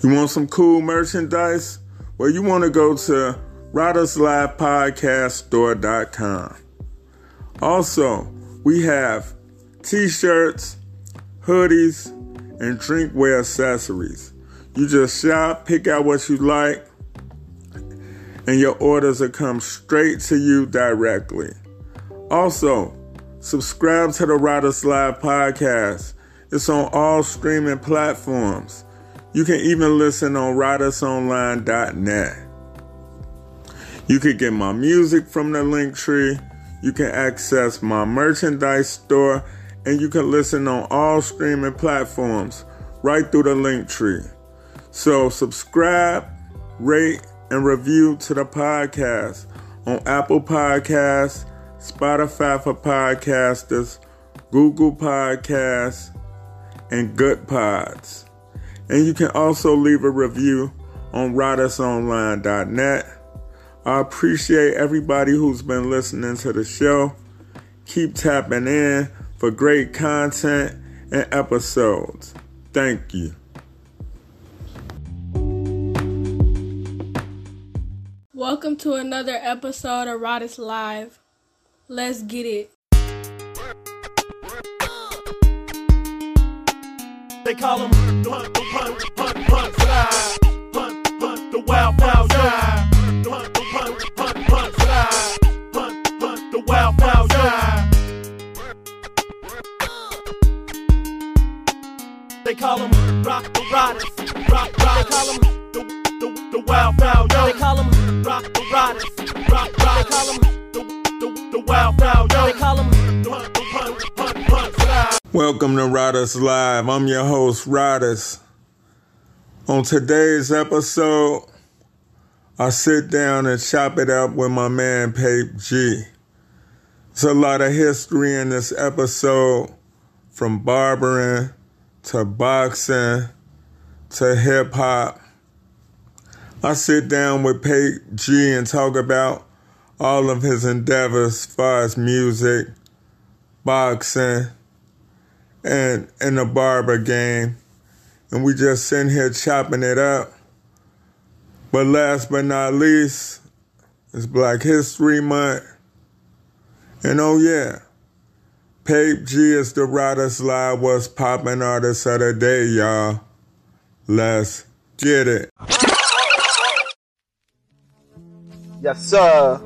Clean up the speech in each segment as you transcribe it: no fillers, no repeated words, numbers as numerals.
You want some cool merchandise? Well, you want to go to RodersLivePodcastStore.com. Also, we have t-shirts, hoodies, and drinkware accessories. You just shop, pick out what you like, and your orders will come straight to you directly. Also, subscribe to the Roders Live Podcast. It's on all streaming platforms. You can even listen on RodersOnline.net. You can get my music from the Linktree. You can access my merchandise store, and you can listen on all streaming platforms right through the Linktree. So subscribe, rate, and review to the podcast on Apple Podcasts, Spotify for Podcasters, Google Podcasts, and Good Pods. And you can also leave a review on RodersOnline.net. I appreciate everybody who's been listening to the show. Keep tapping in for great content and episodes. Thank you. Welcome to another episode of Roders Live. Let's get it. They call him hunt, slide. Hunt, the wild guy. Hunt, slide. Hunt, the wild guy. They call him Rock the Roders. They call him the wild guy. They call him Rock the Roders. They call him the wild guy. They call him hunt, slide. Welcome to Roders Live. I'm your host, Roders. On today's episode, I sit down and chop it up with my man, Pape G. There's a lot of history in this episode, from barbering to boxing to hip-hop. I sit down with Pape G and talk about all of his endeavors as far as music, boxing, and in the barber game. And we just sitting here chopping it up. But last but not least, it's Black History Month. And oh yeah, Pape G is the Roders Live What's Poppin' artist of the day, y'all. Let's get it. Yes, sir.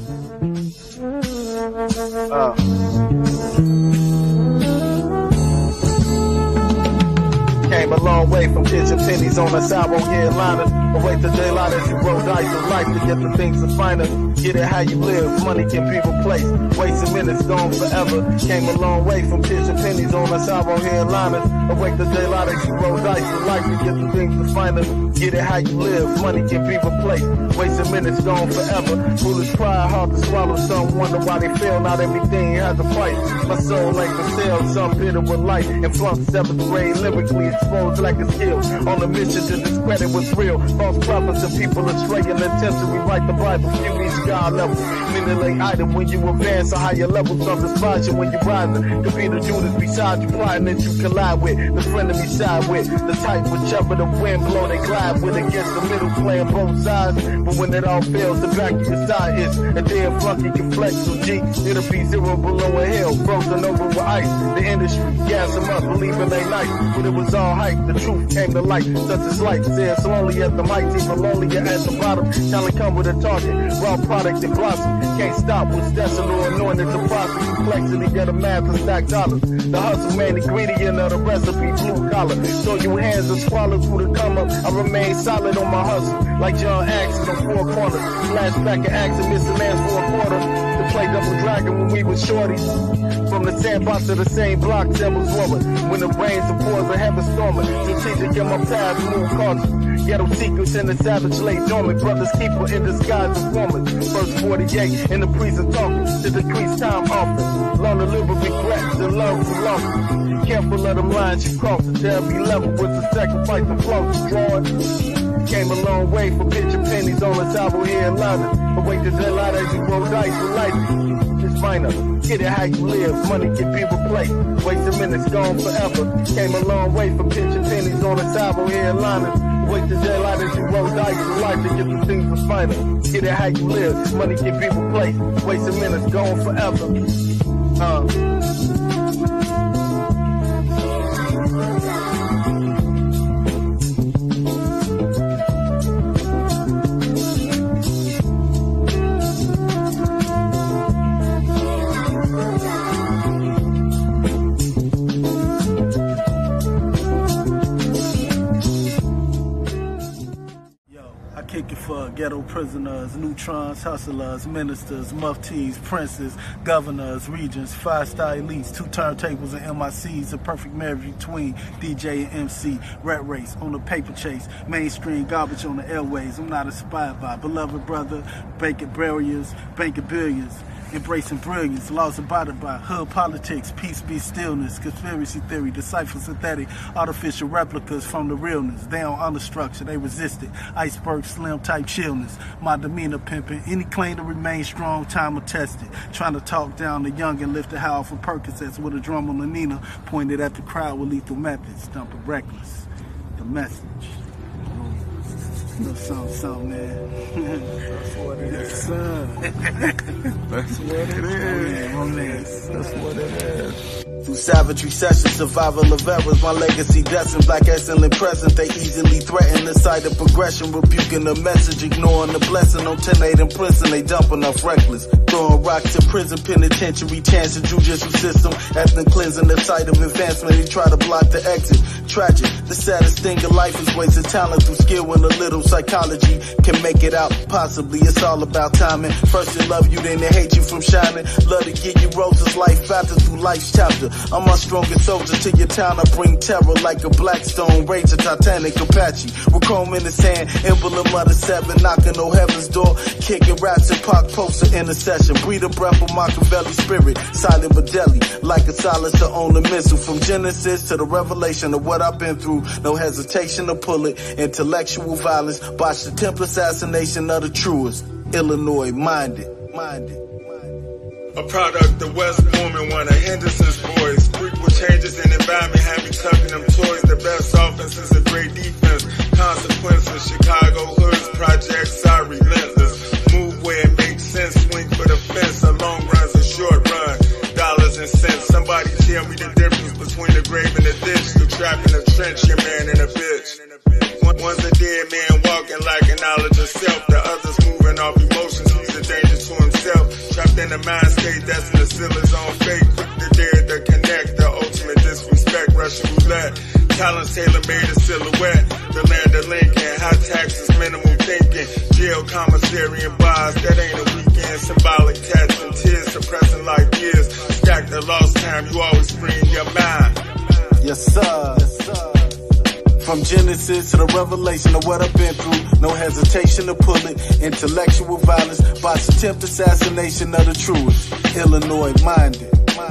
Came a long way from kitchen pennies on a sour year liner. Away to daylight as you roll dice of life to get the things to finer. Get it how you live, money can be replaced. Wasting minutes, gone forever. Came a long way from kitchen pennies on a sour hair liner. Away to daylight as you roll dice of life to get the things to finer. Get it how you live, money can be replaced. Wasting minutes, gone forever. Foolish pride, hard to swallow. Some wonder why they fail, not everything has a price. My soul like the sale, some bitter with life. And flunk 7th grade, lyrically exposed like a skill. On a mission to discredit what's real. False prophets and people astray in attempt to rewrite the Bible. You reach God level, manipulate item when you advance a higher level. Some despise you when you rise. Could be the Judas beside you, plotting that you collide with. The friend of me side with. The type whichever the wind blow they glide with. Against the middle, playing both sides. But when it all fails, the back of your side is a damn flunky can flex. So G, it'll be zero below a hill, frozen over with ice. The industry gas them up, believing they nice. But it was all hype, the truth came to light. Such as light, said slowly at the mic, even lonelier at the bottom. Talent come with a target, raw product and blossom. Can't stop what's destined or anointed to prosper. Complexity get a math and stack dollars. The hustle main ingredient of the recipe, blue collar. So your hands are swallowed through the come up. I remain solid on my hustle, like John Axis on 4 corners. Flashback and action, missing lands for a quarter. To play double dragon when we was shorties. From the sandbox to the same block, Devil's Woman. When the rains and pours a heaven stormer. Strategic in my path, move cautious. Ghetto secrets in the savage late dormant. Brothers keeper in disguise informers. Verse 48 in the prison talking to decrease time often. Learn to live with regrets and love for love. Careful of them lines you cross. To every level was a sacrifice and flow destroyed. Came a long way from pitching pennies on a towel here in London. Awake the daylight as you roll dice with life. It's minor. Get it how you live. Money can be replaced. Wasting minutes gone forever. Came a long way from pitching pennies on a towel here in London. Wait till daylight as you roll dice in life to get the things that's finer. Get it how you live. Money can be replaced. Wasting minutes, gone forever. Kick it for ghetto prisoners, neutrons, hustlers, ministers, muftis, princes, governors, regents, 5-star elites, 2 turntables and MICs, a perfect marriage between DJ and MC, rat race on the paper chase, mainstream garbage on the airways. I'm not inspired by beloved brother, banking barriers, banking billions. Embracing brilliance, laws abided by, hood politics, peace be stillness, conspiracy theory, decipher synthetic, artificial replicas from the realness. They don't understructure, they resist it. Iceberg slim type chillness, my demeanor pimping. Any claim to remain strong, time will test it. Trying to talk down the young and lift the high off of Percocets with a drum on the Nina, pointed at the crowd with lethal methods, dumping reckless. The message. No something, man. That's what it is, son. That's what it is. Oh, man. That's what it is. Through savagery sessions, survival of errors, my legacy destined, black excellent present. They easily threaten the sight of progression, rebuking the message, ignoring the blessing. On 10-8 in prison, they dumping off reckless. Throwing rocks to prison, penitentiary, chance, judicial system. Ethnic cleansing the sight of advancement, they try to block the exit. Tragic, the saddest thing in life is wasting talent through skill when a little psychology can make it out. Possibly it's all about timing. First they love you, then they hate you from shining. Love to give you roses, life after through life's chapter. I'm my strongest soldier to your town. I bring terror like a Blackstone, Ranger, Titanic, Apache. With chrome in his hand, emblem of the 7, knocking on heaven's door. Kicking raps and Pac poster intercession. Breathe a breath of Machiavelli spirit. Silent but deadly, like a silencer on the missile. From Genesis to the revelation of what I've been through. No hesitation to pull it. Intellectual violence, botched attempt assassination of the truest. Illinois minded. A product of West Bourne, one of Henderson's boys. Frequent changes in environment had me tucking them toys. The best offense is a great defense. Consequences, Chicago hoods, projects are relentless. Move where it makes sense, swing for the fence. A long run's a short run, dollars and cents. Somebody tell me the difference between the grave and the ditch. The trap in the trench, your man and a bitch. One's a dead man walking like a knowledge of self. The other's moving off emotions, he's a danger to himself. Trapped in the mind state, that's in the Steelers on fate. Quick to dare to connect, the ultimate disrespect. Russian roulette, talents tailor-made a silhouette. The land of Lincoln, high taxes, minimal thinking. Jail, commissary, and bars, that ain't a weekend. Symbolic tats and tears, suppressing like years. Stack the lost time, you always free in your mind. Yes, sir. From Genesis to the revelation of what I've been through. No hesitation to pull it. Intellectual violence, botched attempt assassination of the truest. Illinois minded.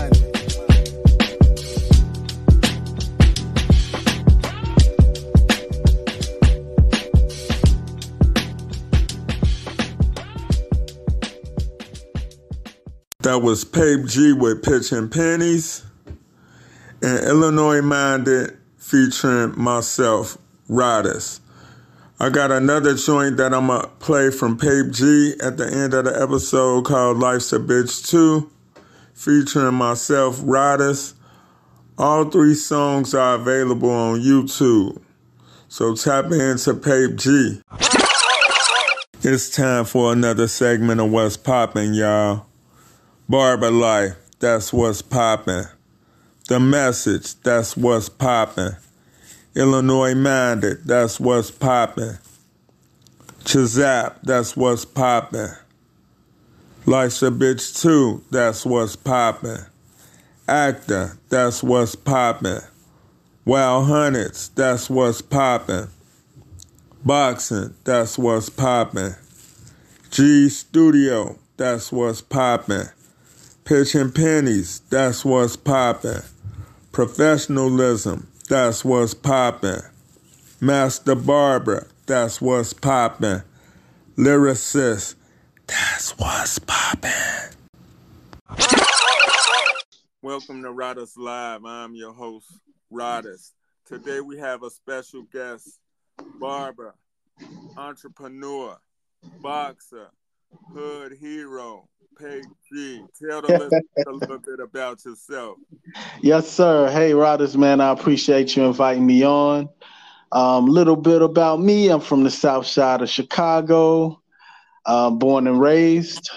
That was Pape G with Pitching Pennies. And Illinois Minded featuring myself, Rodis. I got another joint that I'm going to play from Pape G at the end of the episode called Life's a Bitch 2, featuring myself, Rodis. All 3 songs are available on YouTube, so tap into Pape G. It's time for another segment of What's Poppin', y'all. Barber Life, that's what's poppin'. The Message, that's what's poppin'. Illinois Minded, that's what's poppin'. Chizap, that's what's poppin'. Life's a Bitch 2, that's what's poppin'. Actor, that's what's poppin'. Wild Hundreds, that's what's poppin'. Boxing, that's what's poppin'. G Studio, that's what's poppin'. Pitching Pennies, that's what's poppin'. Professionalism, that's what's poppin'. Master Barber, that's what's poppin'. Lyricist, that's what's poppin'. Welcome to Rodis Live. I'm your host, Rodis. Today we have a special guest, barber, entrepreneur, boxer, hood hero, Peg G. Tell the listeners a little bit about yourself. Yes, sir. Hey, Rodders, man, I appreciate you inviting me on. Little bit about me. I'm from the South Side of Chicago, born and raised.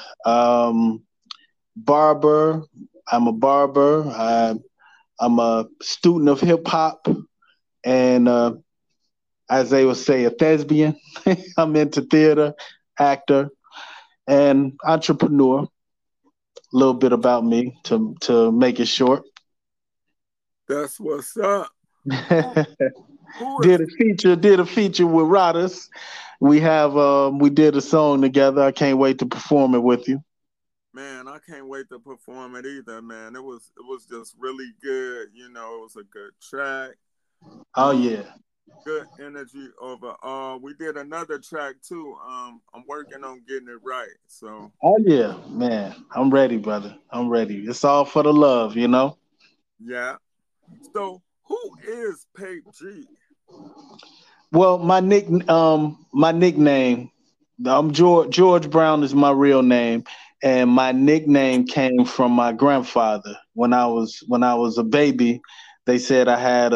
Barber. I'm a barber. I'm a student of hip hop, and as they would say, a thespian. I'm into theater, actor, and entrepreneur. A little bit about me to make it short. That's what's up. Who is Did a feature with Rodders. We did a song together. I can't wait to perform it with you. Man, I can't wait to perform it either, man. It was just really good. You know, it was a good track. Oh yeah. Good energy overall. We did another track too. I'm working on getting it right. So Oh yeah, man. I'm ready, brother. I'm ready. It's all for the love, you know. yeah. So who is Pape G? Well, my nickname, I'm George Brown is my real name, and my nickname came from my grandfather. When I was a baby, they said I had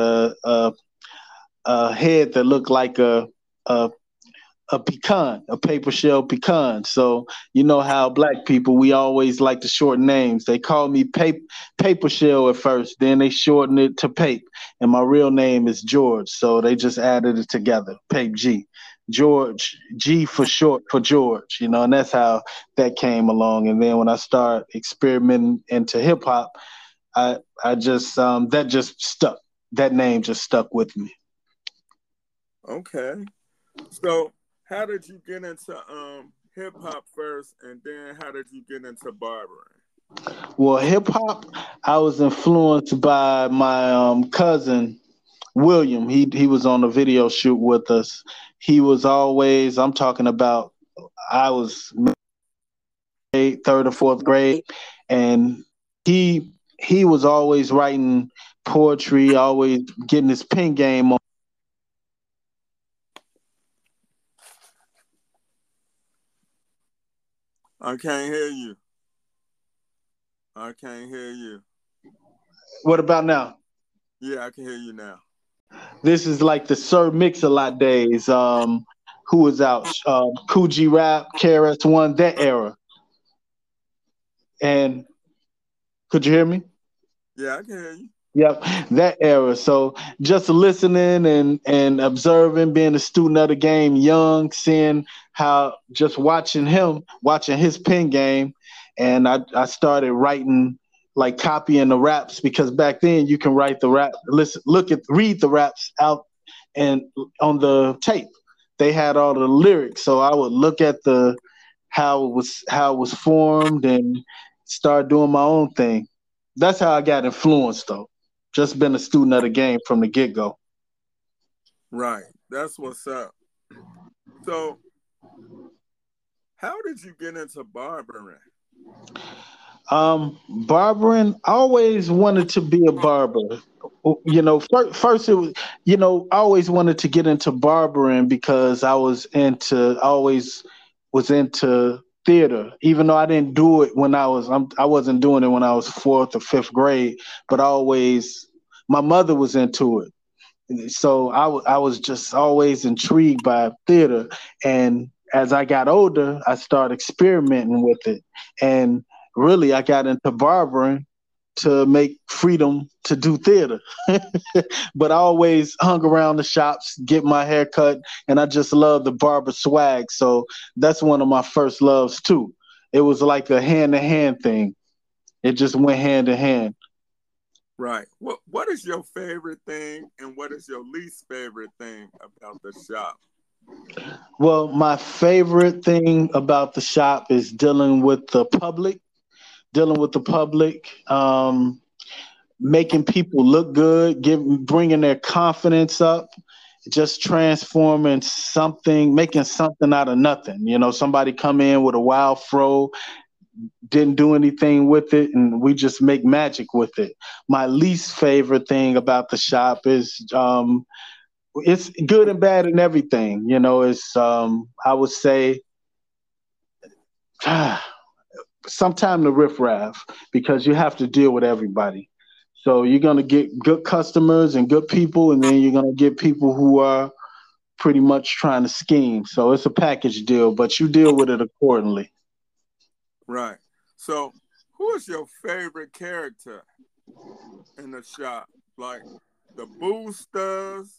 a head that looked like a a pecan, a paper shell pecan. So you know how black people, we always like to shorten names. They called me paper shell at first, then they shortened it to Pape, and my real name is George. So they just added it together, Pape G. George G for short for George, you know, and that's how that came along. And then when I started experimenting into hip hop, I just that just stuck. That name just stuck with me. Okay. So how did you get into hip hop first, and then how did you get into barbering? Well, hip hop, I was influenced by my cousin William. He was on a video shoot with us. He was always, I'm talking about, I was third or fourth grade, and he was always writing poetry, always getting his pen game on. I can't hear you. I can't hear you. What about now? Yeah, I can hear you now. This is like the Sir Mix-a-Lot days. Who was out? Cool G Rap, KRS-One, that era. And could you hear me? Yeah, I can hear you. Yep, that era. So just listening and observing, being a student of the game, young, seeing how just watching his pen game, and I started writing, like copying the raps, because back then you can write the rap, read the raps out and on the tape. They had all the lyrics, so I would look at the how it was formed and start doing my own thing. That's how I got influenced, though. Just been a student of the game from the get-go. Right. That's what's up. So how did you get into barbering? Barbering, I always wanted to be a barber. You know, first it was, you know, I always wanted to get into barbering because I always was into theater, even though I didn't do it when I wasn't doing it when I was fourth or fifth grade, but my mother was into it. So I was just always intrigued by theater. And as I got older, I started experimenting with it. And really, I got into barbering to make freedom to do theater. But I always hung around the shops, get my hair cut, and I just love the barber swag. So that's one of my first loves too. It was like a hand-to-hand thing. It just went hand in hand. Right. What is your favorite thing and what is your least favorite thing about the shop? Well, my favorite thing about the shop is dealing with the public, making people look good, bringing their confidence up, just transforming something, making something out of nothing. You know, somebody come in with a wild fro, didn't do anything with it, and we just make magic with it. My least favorite thing about the shop is it's good and bad and everything. You know, it's I would say sometime the riffraff because you have to deal with everybody. So you're gonna get good customers and good people, and then you're gonna get people who are pretty much trying to scheme. So it's a package deal, but you deal with it accordingly. Right. So, who is your favorite character in the shop? Like the boosters,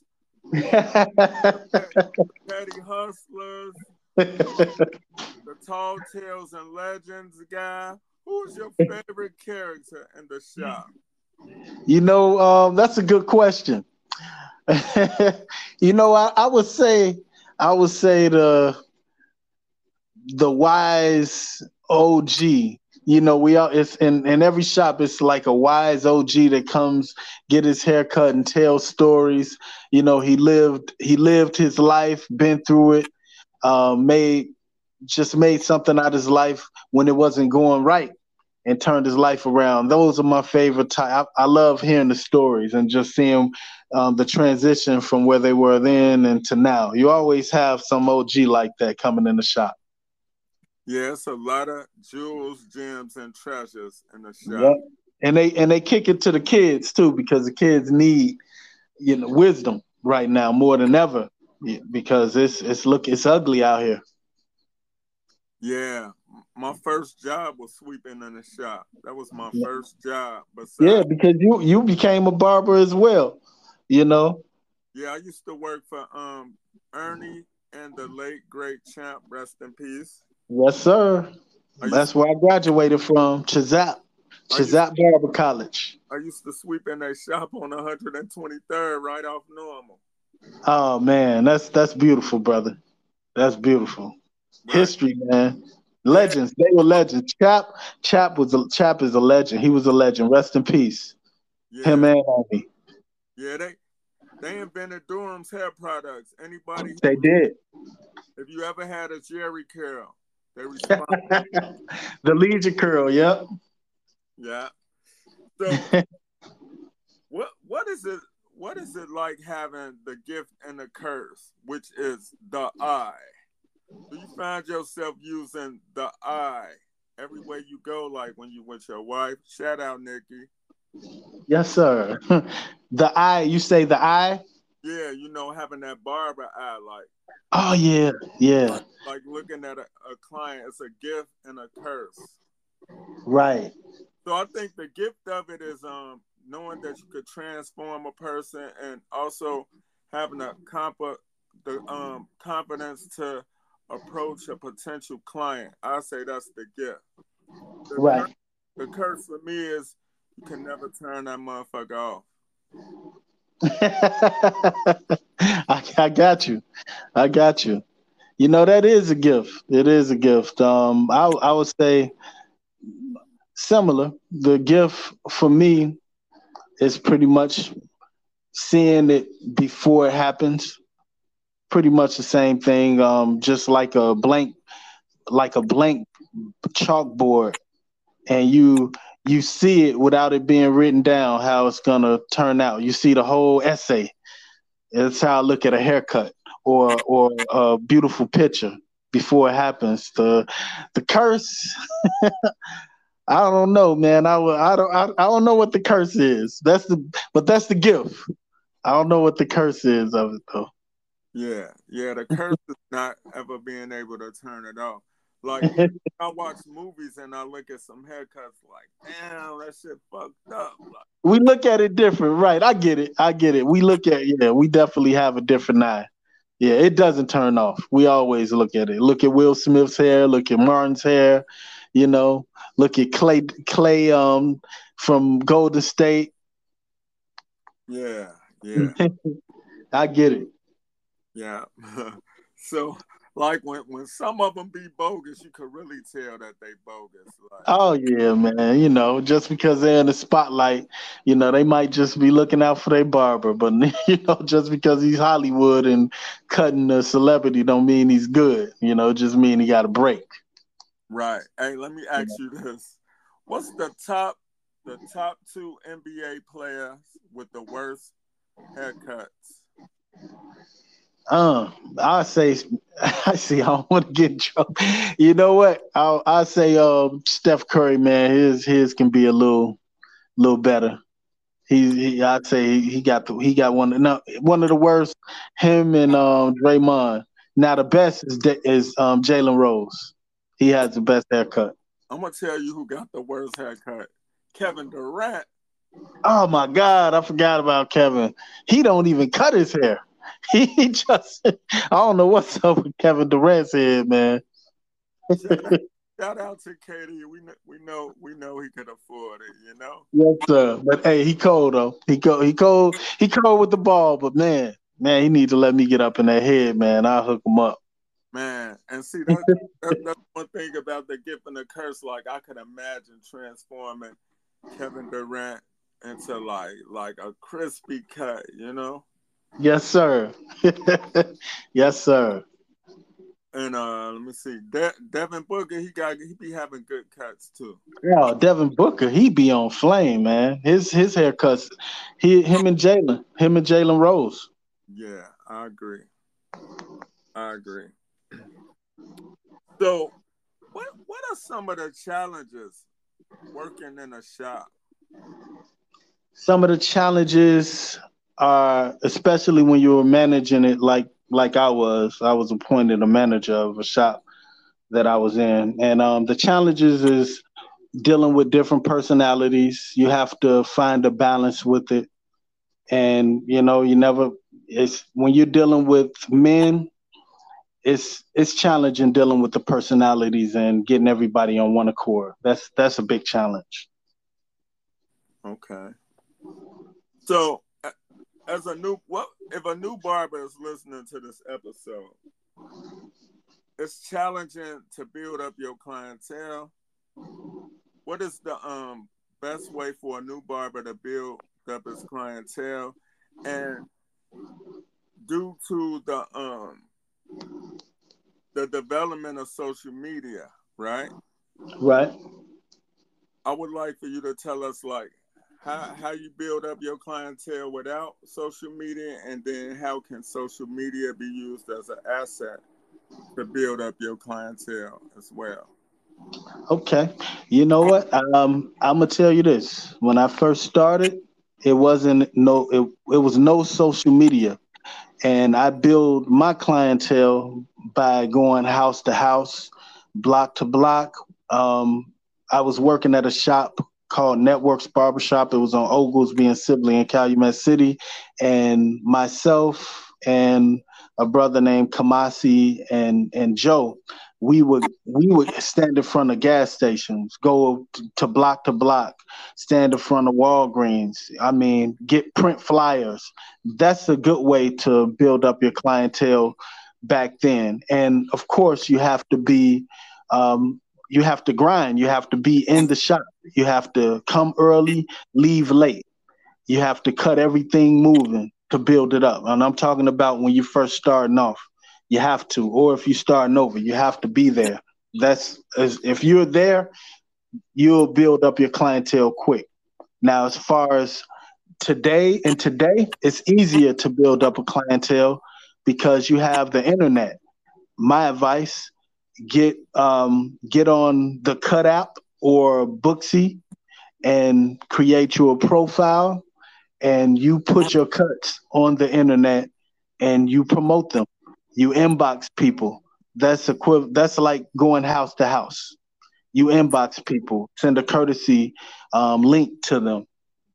petty hustlers, the tall tales and legends guy. Who's your favorite character in the shop? You know, that's a good question. You know, I would say the wise OG. You know, we are it's in every shop it's like a wise OG that comes, get his hair cut and tell stories. You know, he lived his life, been through it, made something out of his life when it wasn't going right and turned his life around. Those are my favorite type. I love hearing the stories and just seeing the transition from where they were then and to now. You always have some OG like that coming in the shop. Yeah, it's a lot of jewels, gems, and treasures in the Yep. shop. And they kick it to the kids too because the kids need wisdom right now more than ever because it's ugly out here. Yeah, my first job was sweeping in the shop. That was my first job. Yeah, Besides, because you became a barber as well, you know. yeah, I used to work for Ernie and the late great Champ, rest in peace. Yes, sir. I used That's where I graduated from, I used Chizap Barber College. I used to sweep in that shop on 123rd, right off Normal. Oh man, that's beautiful, brother. That's beautiful. Right. History, man. Yeah, Legends. They were legends. Chap is a legend. He was a legend. Rest in peace. Him yeah, and Andy. yeah. They invented Durham's hair products. Anybody, They did. if you ever had a Jerry curl, they respond. The Legion curl, yep. Yeah. So what is it? What is it like having the gift and the curse, which is the eye? Do you find yourself using the eye everywhere you go, like when you with your wife? Shout out, Nikki. Yes, sir. The eye, you say the eye? Yeah, having that barber eye, Oh yeah, yeah. like looking at a client, it's a gift and a curse. Right. So I think the gift of it is knowing that you could transform a person and also having the confidence to approach a potential client. I say that's the gift. The Right. the curse for me is you can never turn that motherfucker off. I got you. I got you. You know, that is a gift. It is a gift. I would say similar. The gift for me is pretty much seeing it before it happens. Pretty much the same thing. Just like a blank chalkboard, and you see it without it being written down how it's gonna turn out. You see the whole essay. It's how I look at a haircut or a beautiful picture before it happens. The curse, I don't know, man. I don't know what the curse is. That's the gift. I don't know what the curse is of it though. Yeah, yeah. The curse is not ever being able to turn it off. Like I watch movies and I look at some haircuts, like, damn, that shit fucked up. Like, We look at it different, right? I get it. I get it. We definitely have a different eye. Yeah, it doesn't turn off. We always look at it. Look at Will Smith's hair. Look at Martin's hair. You know, look at Clay from Golden State. yeah, yeah, I get it. yeah. So, like when some of them be bogus, you could really tell that they bogus. Like, Oh yeah, man. You know, just because they're in the spotlight, they might just be looking out for their barber. But just because he's Hollywood and cutting a celebrity don't mean he's good. Just mean he got a break. right. Hey, let me ask you this: what's the top two NBA players with the worst haircuts? I say, I see. I don't want to get in trouble. You know what? I say, Steph Curry, man, his can be a little better. I'd say he got one. No, one of the worst. Him and Draymond. Now the best is Jalen Rose. He has the best haircut. I'm gonna tell you who got the worst haircut. Kevin Durant. Oh my God, I forgot about Kevin. He don't even cut his hair. He just I don't know what's up with Kevin Durant's head, man. Shout out to KD. We know he could afford it. You know. Yes, sir. But hey, he cold though. He cold with the ball. But man, he need to let me get up in that head, man. I'll hook him up. Man, and see that's one thing about the gift and the curse. Like I could imagine transforming Kevin Durant into like a crispy cut. You know. Yes, sir. Yes, sir. And let me see, Devin Booker, he be having good cuts too. Yeah, Devin Booker, he be on flame, man. His haircuts, him and Jalen Rose. Yeah, I agree. So, what are some of the challenges working in a shop? Some of the challenges are, especially when you were managing it like I was appointed a manager of a shop that I was in. And the challenges is dealing with different personalities. You have to find a balance with it. And it's when you're dealing with men, it's challenging dealing with the personalities and getting everybody on one accord. That's a big challenge. Okay. So, if a new barber is listening to this episode, it's challenging to build up your clientele. What is the best way for a new barber to build up his clientele? And due to the development of social media, right? Right. I would like for you to tell us like how you build up your clientele without social media, and then how can social media be used as an asset to build up your clientele as well. Okay. You know what? I'm gonna tell you this. When I first started, it was no social media, and I build my clientele by going house to house, block to block. I was working at a shop called Networks Barbershop. It was on Oglesby and Sibley in Calumet City, and myself and a brother named Kamasi and Joe, we would stand in front of gas stations, go to block, stand in front of Walgreens. I mean, get print flyers. That's a good way to build up your clientele back then. And of course, you have to grind. You have to be in the shop. You have to come early, leave late. You have to cut everything moving to build it up. And I'm talking about when you first starting off. You have to, or if you're starting over, you have to be there. If you're there, you'll build up your clientele quick. Now, as far as today, it's easier to build up a clientele because you have the internet. My advice: get on the Cut app or Booksy and create your profile, and you put your cuts on the internet and you promote them. You inbox people. That's like going house to house. You inbox people, send a courtesy link to them.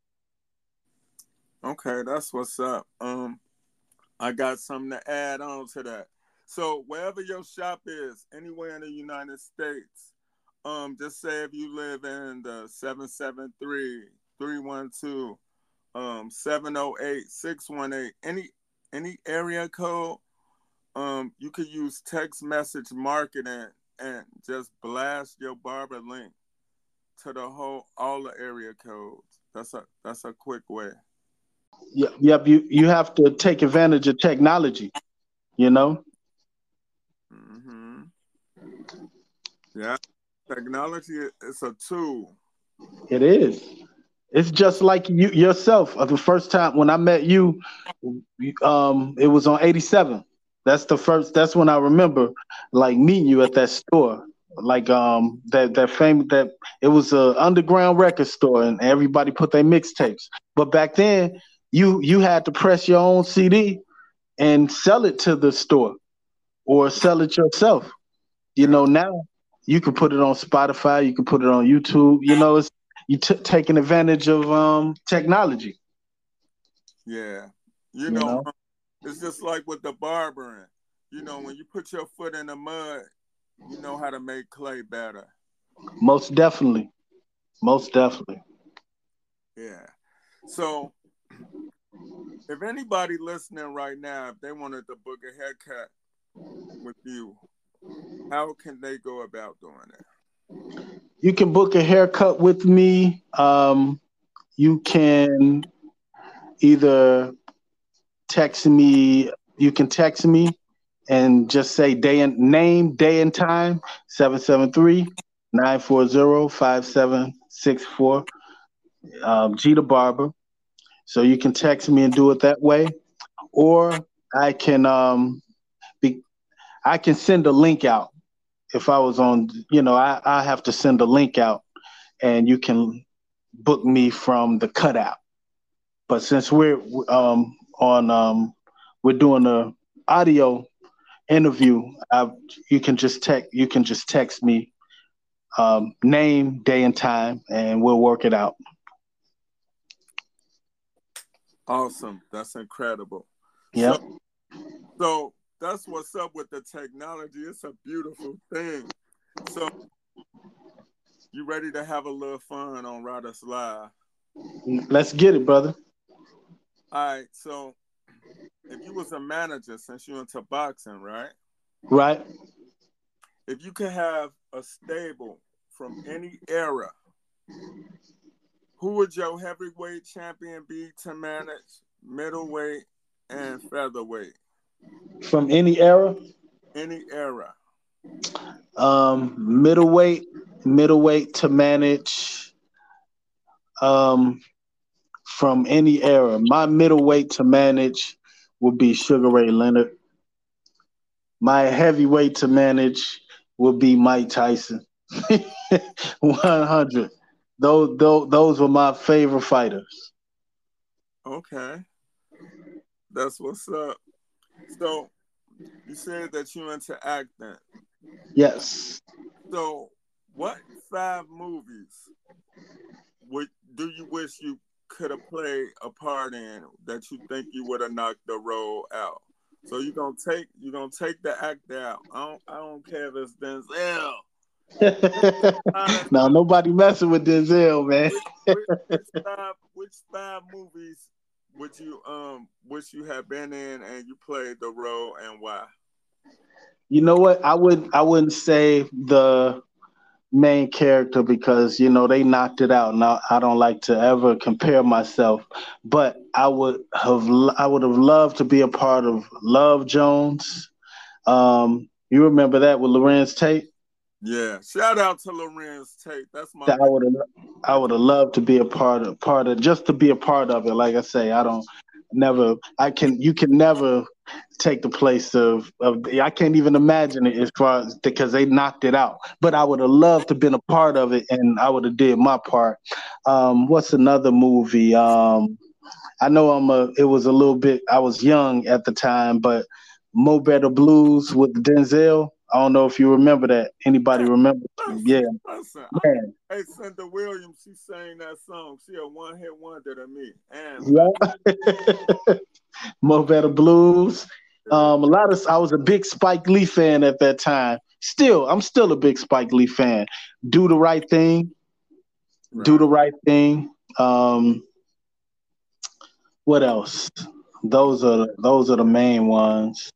Okay, that's what's up. I got something to add on to that. So wherever your shop is, anywhere in the United States, just say if you live in the 773-312-708-618, any area code, you could use text message marketing and just blast your barber link to all the area codes. That's a quick way. Yep. You have to take advantage of technology. You know. Mm-hmm. Yeah, technology is a tool. It is. It's just like you yourself. The first time when I met you, it was on 87. That's the first. That's when I remember like meeting you at that store. Like that famous that it was a underground record store and everybody put their mixtapes. But back then you had to press your own CD and sell it to the store or sell it yourself. Yeah. Now you can put it on Spotify, you can put it on YouTube. It's taking advantage of technology. Yeah. You know, It's just like with the barbering. When you put your foot in the mud, you know how to make clay better. most definitely, most definitely. Yeah. So if anybody listening right now, if they wanted to book a haircut with you, how can they go about doing it? You can book a haircut with me. You can either text me. You can text me and just say day and time 773-940-5764. G the Barber. So you can text me and do it that way, or I can be I can send a link out. If I was on, I have to send a link out, and you can book me from the cutout. But since on we're doing a audio interview, you can just text me name, day, and time, and we'll work it out. Awesome. That's incredible. Yeah. So that's what's up with the technology. It's a beautiful thing. So you ready to have a little fun on Riders Live? Let's get it, brother. All right. So if you was a manager, since you're into boxing, right? Right. If you could have a stable from any era, who would your heavyweight champion be to manage, middleweight, and featherweight? From any era? Any era. Middleweight to manage. From any era, my middleweight to manage would be Sugar Ray Leonard. My heavyweight to manage would be Mike Tyson. 100. Those were my favorite fighters. Okay. That's what's up. So you said that you into acting. Yes. So what 5 movies do you wish you could have played a part in that you think you would have knocked the role out? So you're gonna take the actor out. I don't care if it's Denzel. No, nobody messing with Denzel, man. Which 5 movies would you wish you had been in and you played the role, and why? You know what? I wouldn't say the main character because they knocked it out. Now I don't like to ever compare myself, but I would have loved to be a part of Love Jones. You remember that with Lorenz Tate? Yeah, shout out to Lorenz Tate. That's my That I would have loved to be a part of just to be a part of it. Like I say, you can never take the place of I can't even imagine it as far as because they knocked it out. But I would have loved to been a part of it and I would have did my part. What's another movie? I know it was a little bit I was young at the time, but Mo Better Blues with Denzel. I don't know if you remember that. Anybody remember? Yeah. Listen, Man. hey, Cinda Williams, she sang that song. She a one-hit wonder to me. And Yeah. Mo Better Blues. I was a big Spike Lee fan at that time. I'm still a big Spike Lee fan. Do the Right Thing. Right. Do the Right Thing. What else? Those are the main ones.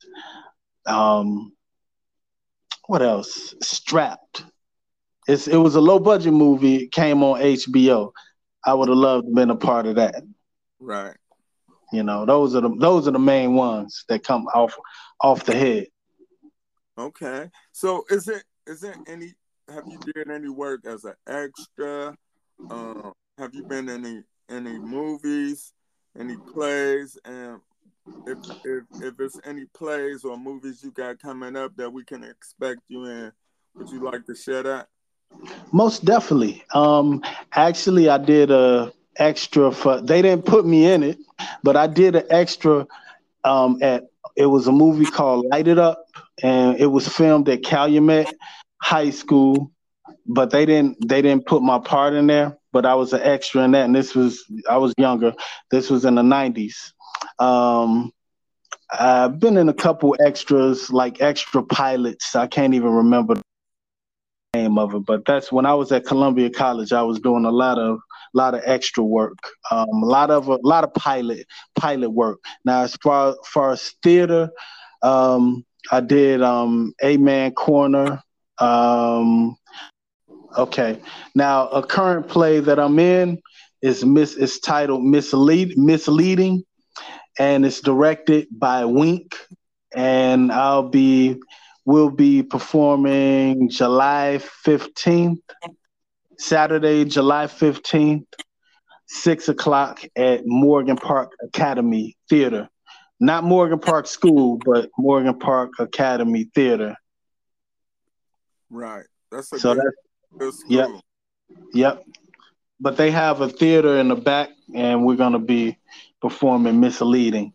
What else? Strapped. It was a low budget movie. It came on HBO. I would have loved to been a part of that. Right. Those are the main ones that come off the head. Okay. So have you did any work as an extra, have you been in any movies, any plays, and if it's any plays or movies you got coming up that we can expect you in, would you like to share that? Most definitely. Actually, I did a extra for. They didn't put me in it, but I did an extra. At It was a movie called Light It Up, and it was filmed at Calumet High School. But they didn't put my part in there. But I was an extra in that, and I was younger. This was in the '90s. Um, I've been in a couple extras, like extra pilots. I can't even remember name of it, but that's when I was at Columbia College. I was doing a lot of extra work, a lot of pilot work. Now, as far as theater, I did A-Man Corner. Um, okay, now a current play that I'm in is titled Misleading, and it's directed by Wink, and we'll be performing July 15th, Saturday, July 15th, 6 o'clock at Morgan Park Academy Theater. Not Morgan Park School, but Morgan Park Academy Theater. Right. That's a So good yep, school. yep. But they have a theater in the back, and we're gonna be performing Misleading.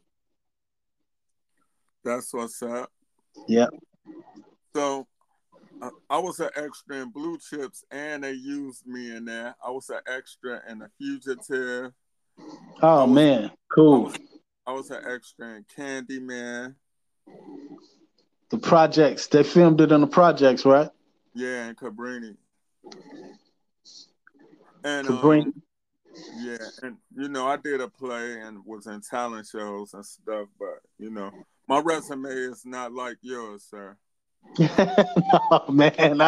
That's what's up. Yep. So I was an extra in Blue Chips, and they used me in there. I was an extra in The Fugitive. Oh man, cool. I was an extra in Candyman. The projects, they filmed it in the projects, right? Yeah, and Cabrini. And Cabrini. yeah, and I did a play and was in talent shows and stuff, but my resume is not like yours, sir. No, man,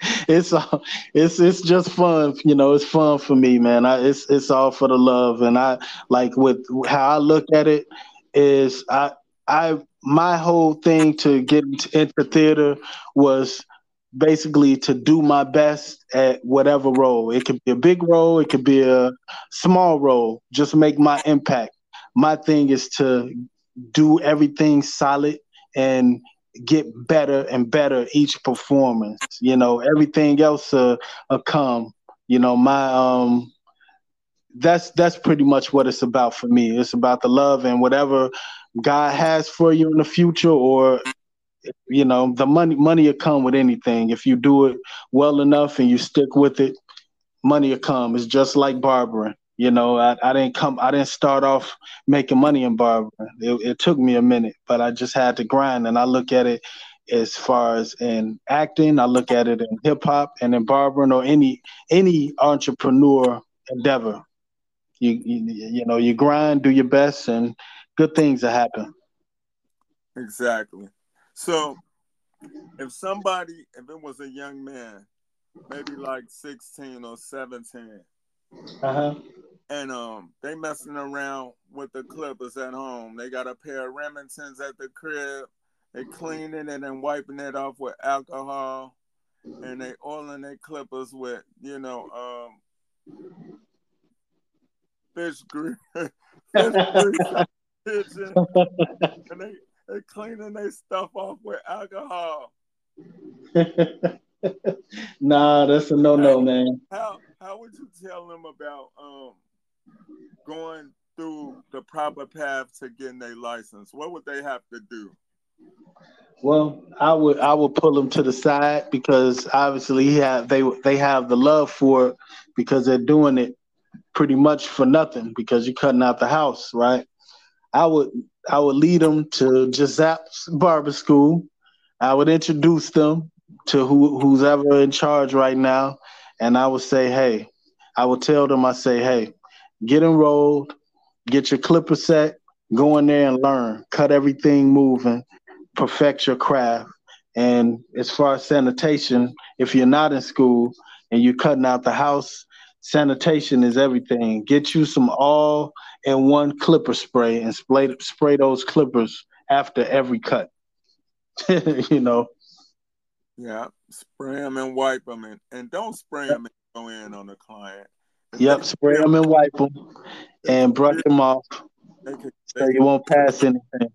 it's just fun. It's fun for me, man. It's all for the love, and I like with how I look at it is I my whole thing to get into theater was basically to do my best at whatever role. It could be a big role, it could be a small role. Just make my impact. My thing is to do everything solid and get better and better each performance. Everything else come. My that's pretty much what it's about for me. It's about the love and whatever God has for you in the future, or the money will come with anything if you do it well enough and you stick with it. Money will come. It's just like barbering. I didn't start off making money in barbering. It took me a minute, but I just had to grind. And I look at it as far as in acting, I look at it in hip hop and in barbering or any entrepreneur endeavor. You grind, do your best, and good things will happen. Exactly. So if it was a young man, maybe like 16 or 17, and they messing around with the clippers at home. They got a pair of Remingtons at the crib. They cleaning it and wiping it off with alcohol, and they oiling their clippers with fish grease, and they cleaning their stuff off with alcohol. Nah, that's a no, man. How would you tell them about going through the proper path to getting their license? What would they have to do? Well, I would pull them to the side because obviously they have the love for it because they're doing it pretty much for nothing because you're cutting out the house, right? I would lead them to Giuseppe's Barber School. I would introduce them to who's ever in charge right now, and I would say, hey, I would tell them, I say, hey, get enrolled, get your clipper set, go in there and learn, cut everything moving, perfect your craft. And as far as sanitation, if you're not in school and you're cutting out the house, sanitation is everything. Get you some all-in-one clipper spray and spray those clippers after every cut. Yeah, spray them and wipe them, and don't spray them and go in on the client. Yep, spray them and wipe them and brush them off so you won't pass anything.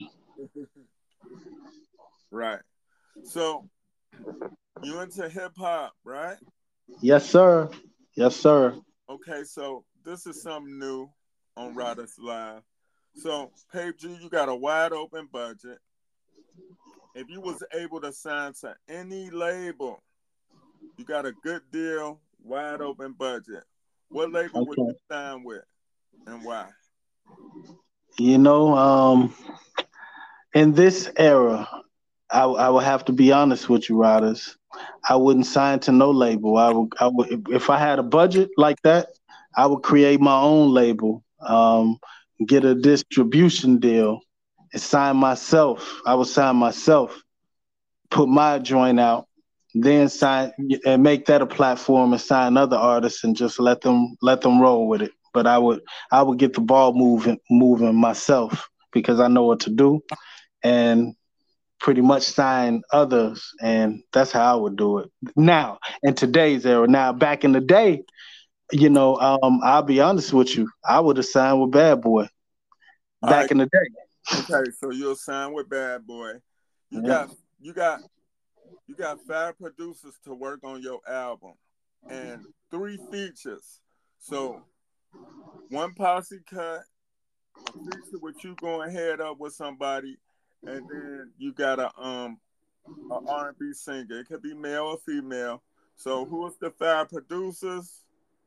Right. So you into hip hop, right? Yes, sir. Yes, sir. Okay, so this is something new on Riders Live. So, Pape G, you got a wide open budget. If you was able to sign to any label, you got a good deal, wide open budget. What label would you sign with, and why? You know, in this era, I would have to be honest with you, Riders. I wouldn't sign to no label. I would, if I had a budget like that, I would create my own label, get a distribution deal, and sign myself. I would sign myself, put my joint out, then sign and make that a platform and sign other artists and just let them roll with it. But I would get the ball moving myself because I know what to do, and pretty much sign others, and that's how I would do it. Now, in today's era, now back in the day, you know, I'll be honest with you, I would have signed with Bad Boy back in the day. Okay, so you'll sign with Bad Boy. You got 5 producers to work on your album and 3 features. So 1 posse cut, a feature with you going head up with somebody, and then you got a R&B singer. It could be male or female. So who is the 5 producers?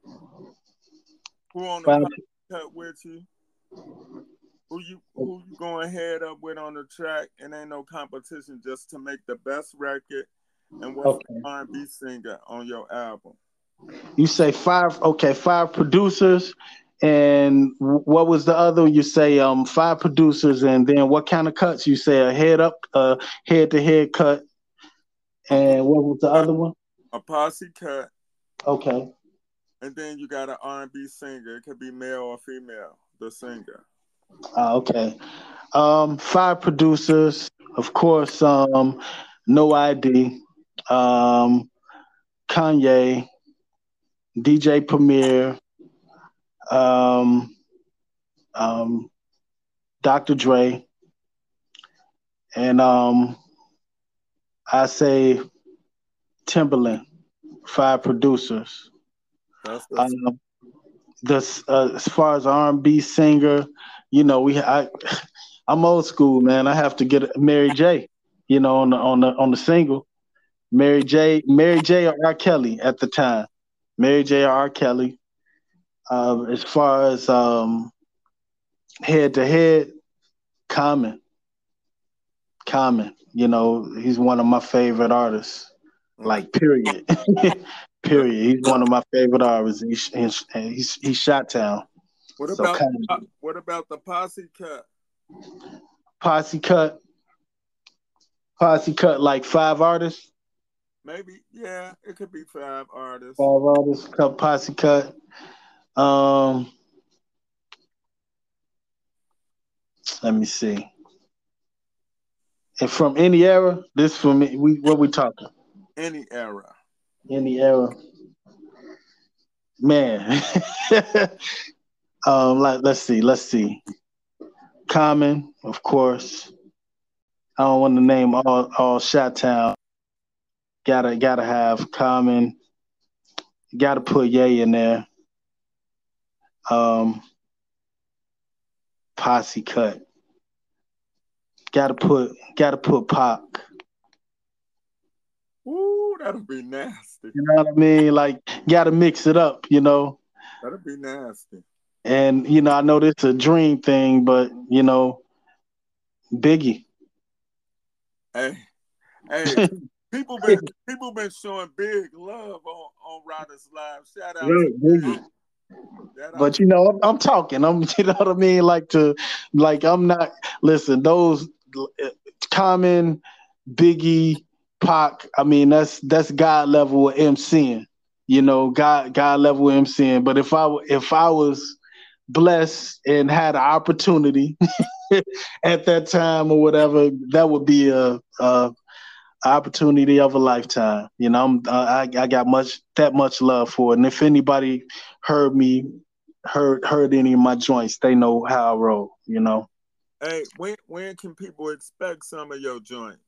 Who on the posse cut with you? Who you going head up with on the track? And ain't no competition, just to make the best record. And what's the R&B singer on your album? You say 5? Okay, 5 producers. And what was the other? You say 5 producers, and then what kind of cuts? You say a head to head cut, and what was the other one? A posse cut. Okay. And then you got an R&B singer. It could be male or female, the singer. Okay. 5 producers, of course. No ID, Kanye, DJ Premier. Dr. Dre, and I say Timbaland. 5 producers. This as far as R&B singer, you know, I'm old school, man. I have to get Mary J. You know, on the single, Mary J. or R. Kelly at the time. Mary J. or R. Kelly. As far as head to head, Common. You know, he's one of my favorite artists. Like, period. Period. He's one of my favorite artists. He's Shot-Town. What about the posse cut? Posse cut, like 5 artists. Maybe, yeah, it could be 5 artists. 5 artists, posse cut. Let me see. And from any era, this for me. What we talking? Any era. Any era. Man. Let's see. Common, of course. I don't want to name all Shot-Town. Gotta have Common. Gotta put Ye in there. Posse cut. Gotta put Pac. Ooh, that'll be nasty. You know what I mean? Like, gotta mix it up, you know. That'll be nasty. And you know, I know this is a dream thing, but you know, Biggie. Hey, people been showing big love on Riders Live. Shout out to Biggie. But you know, I'm talking. You know what I mean? I'm not. Listen, those Common, Biggie, Pac. I mean, that's God level of MCing. You know, God level of MCing. But if I was blessed and had an opportunity at that time or whatever, that would be a opportunity of a lifetime. You know, I got that much love for it. And if anybody heard any of my joints, they know how I roll, you know. Hey, when can people expect some of your joints?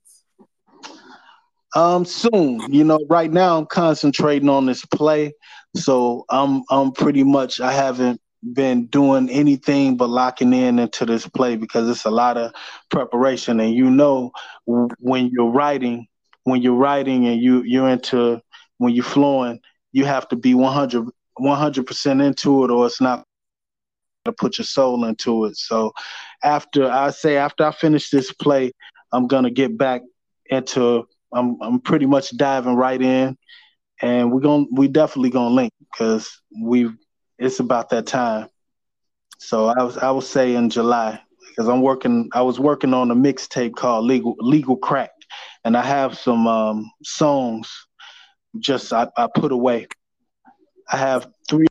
Soon. You know, right now I'm concentrating on this play. So I'm pretty much, I haven't been doing anything but locking into this play because it's a lot of preparation. And you know, when you're writing and you're into, when you're flowing, you have to be 100% into it, or it's not to put your soul into it. So after I finish this play, I'm gonna get back into, I'm pretty much diving right in, and we definitely gonna link because it's about that time. So I would say in July, because I was working on a mixtape called Legal Crack, and I have some songs just I put away. I have 3.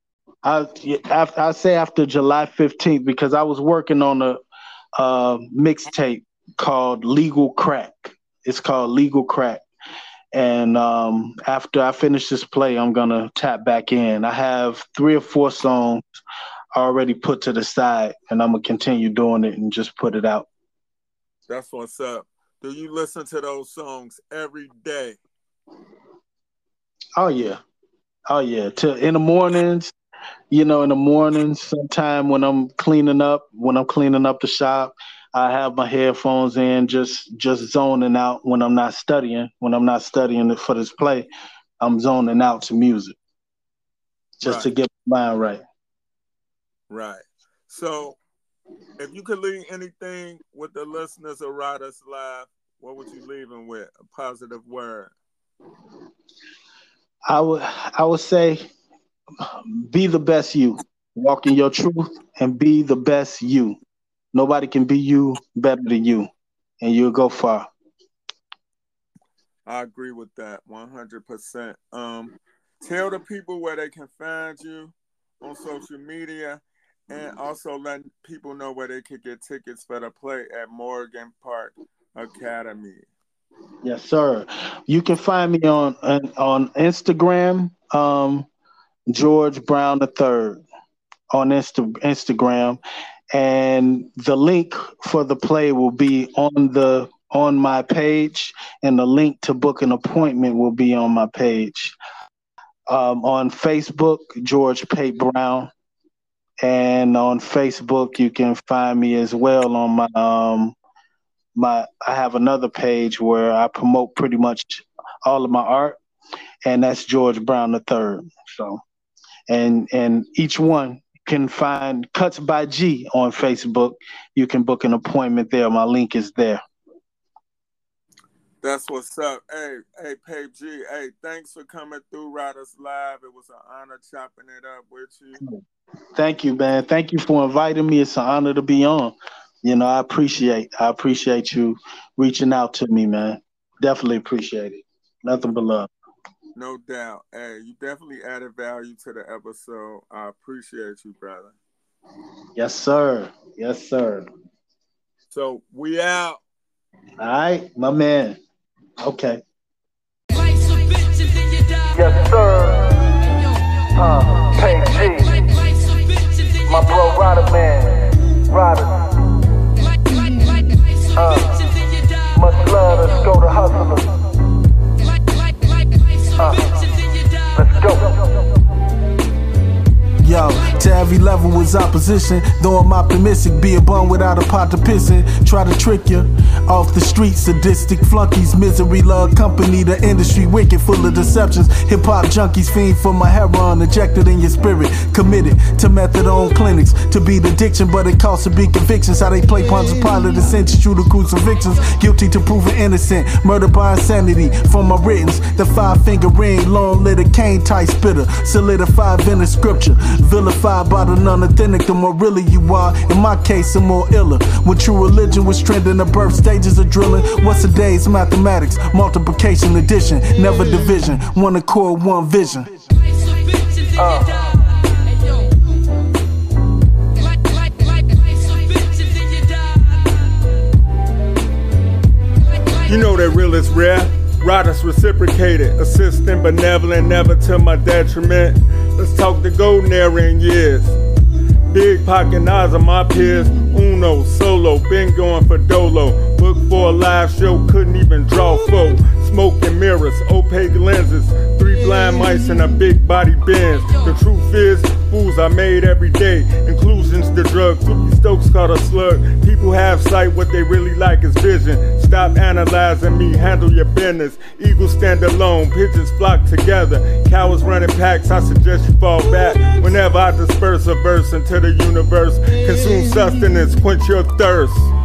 I say after July 15th, because I was working on a mixtape called Legal Crack. It's called Legal Crack. And after I finish this play, I'm going to tap back in. I have 3 or 4 songs already put to the side, and I'm going to continue doing it and just put it out. That's what's up. Do you listen to those songs every day? Oh, yeah. In the mornings. You know, in the morning, sometime when I'm cleaning up the shop, I have my headphones in, just zoning out when I'm not studying. When I'm not studying for this play, I'm zoning out to music just to get my mind right. Right. So, if you could leave anything with the listeners of Riders Live, what would you leave them with? A positive word. I would say, be the best you. Walk in your truth and be the best you. Nobody can be you better than you, and you'll go far. I agree with that 100%. Tell the people where they can find you on social media, and also let people know where they could get tickets for the play at Morgan Park Academy. Yes, sir. You can find me on Instagram. George Brown III on Instagram, and the link for the play will be on my page, and the link to book an appointment will be on my page. On Facebook, George Pate Brown, and on Facebook you can find me as well on my I have another page where I promote pretty much all of my art, and that's George Brown III. So. And each one can find Cuts by G on Facebook. You can book an appointment there. My link is there. That's what's up. Hey, Pape G. Hey, thanks for coming through Riders Live. It was an honor chopping it up with you. Thank you, man. Thank you for inviting me. It's an honor to be on. You know, I appreciate you reaching out to me, man. Definitely appreciate it. Nothing but love. No doubt. Hey, you definitely added value to the episode. I appreciate you, brother. Yes, sir. Yes, sir. So we out. All right, my man. Okay. Yes, sir. Pay G. My bro, Rider Man. Rider. Much love, let's go to Hustlers. Let's go. Yo, to every level is opposition. Though I'm optimistic, be a bum without a pot to piss in. Try to trick you off the street, sadistic flunkies. Misery love company, the industry wicked, full of deceptions. Hip-hop junkies fiend for my heroin, injected in your spirit. Committed to methadone clinics, to beat addiction, but it costs to be convictions. How they play Pontius Pilate, the sentence, true to crucifixions. Guilty to proven innocent, murdered by insanity. From my writtens, the 5-finger ring, long litter cane tight spitter, solidified in the scripture. Vilified by the non-authentic, the more really you are. In my case, I'm more iller. When true religion was trending, the birth stages of drilling. What's a day's mathematics? Multiplication, addition, never division. One accord, one vision. You know that real is rare. Riders reciprocated, assisting, benevolent, never to my detriment. Let's talk the golden era in years. Big pocket eyes of my peers. Uno, solo, been going for dolo. Book for a live show, couldn't even draw full. Smoke and mirrors, opaque lenses. 3 blind mice in a big body Benz. The truth is, fools are made every day. Inclusion's the drug, Fluky Stokes caught a slug. People have sight, what they really like is vision. Stop analyzing me, handle your business. Eagles stand alone, pigeons flock together. Cowards running packs, I suggest you fall back. Whenever I disperse a verse into the universe, consume sustenance, quench your thirst.